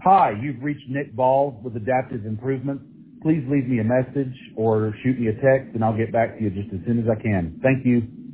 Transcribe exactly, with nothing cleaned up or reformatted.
Hi, you've reached Nick Ball with Adaptive Improvements. Please leave me a message or shoot me a text, and I'll get back to you just as soon as I can. Thank you.